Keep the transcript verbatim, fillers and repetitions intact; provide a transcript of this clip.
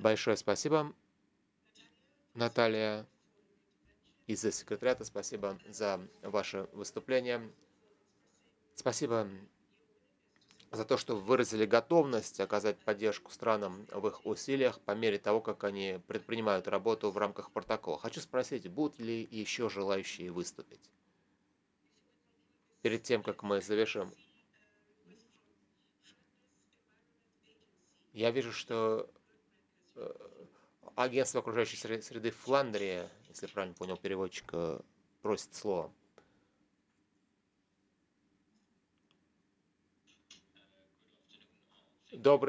Большое спасибо, Наталья, из секретариата. Спасибо за ваше выступление. Спасибо за то, что вы выразили готовность оказать поддержку странам в их усилиях по мере того, как они предпринимают работу в рамках протокола. Хочу спросить, будут ли еще желающие выступить? Перед тем, как мы завершим, я вижу, что э, агентство окружающей сре- среды в Фландрии, если правильно понял переводчик, э, просит слово. Добрый